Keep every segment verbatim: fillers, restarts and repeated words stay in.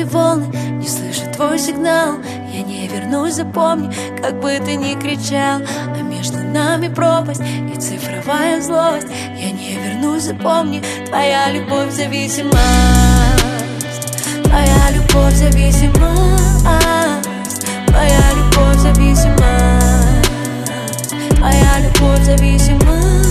нами волны, не слышу твой сигнал. Я не вернусь, запомни, как бы ты ни кричал. А между нами пропасть и цифровая злость. Я не вернусь, запомни, твоя любовь зависимость. Твоя любовь зависимость. Твоя любовь зависимость. Твоя любовь зависимость.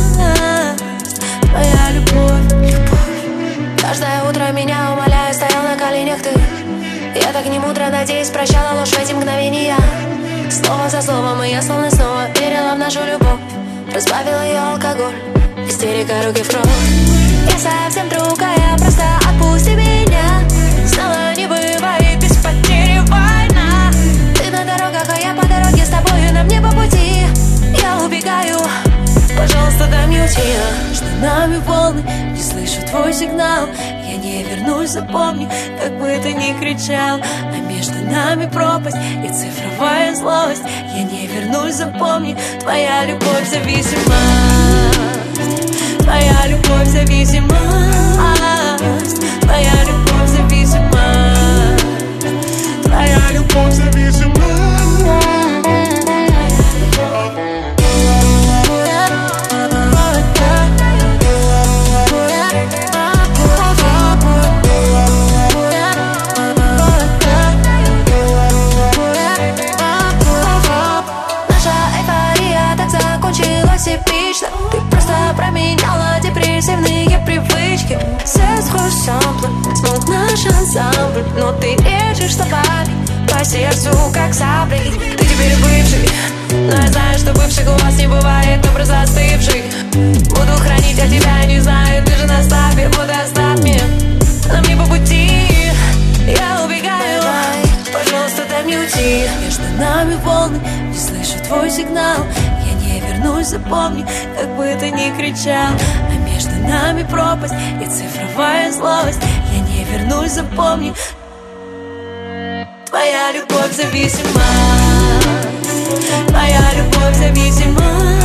Твоя любовь, любовь. Каждое утро меня умоляя, стоял на коленях ты. Я так не мудро, надеюсь, прощала ложь в эти мгновения. Слово за словом, и я словно снова верила в нашу любовь. Разбавила ее алкоголь, истерика, руки в кровь. Я совсем другая, просто отпусти меня. Снова не бывает без потери война. Ты на дорогах, а я по дороге с тобою, нам не по пути. Я убегаю, пожалуйста, дай мне уйти. Между нами волны, не слышу твой сигнал. Я не вернусь, запомни, как бы ты ни кричал. А между нами пропасть и цифровая злость. Я не вернусь, запомни, твоя любовь зависимость. Твоя любовь зависимость. Твоя любовь зависимость. Твоя любовь зависимость. Ты просто променяла депрессивные привычки. Все сквозь самплы, смог наш ансамбль. Но ты режешь словами по сердцу, как сабли. Ты теперь бывший, но я знаю, что бывших у вас не бывает, образ застывший. Буду хранить от тебя, не знаю, ты же наставь, вот оставь меня. Нам не по пути, я убегаю. Пожалуйста, дай мне уйти. Между нами волны, не слышу твой сигнал. Вернусь, запомни, как бы ты ни кричал. А между нами пропасть и цифровая злость. Я не вернусь, запомни, твоя любовь зависимость. Твоя любовь зависимость.